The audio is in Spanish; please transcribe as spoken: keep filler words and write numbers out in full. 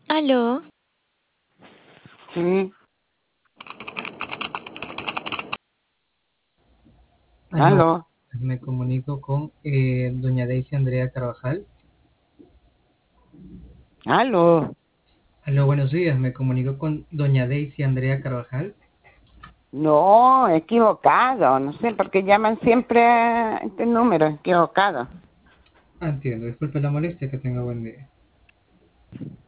¿Aló? Sí, Aló, aló, me comunico con eh, doña Daisy Andrea Carvajal. aló. Aló, buenos días, me comunico con doña Daisy Andrea Carvajal. No, equivocado. No sé por qué llaman siempre a este número, equivocado. Ah, entiendo, disculpe la molestia, que tenga buen día.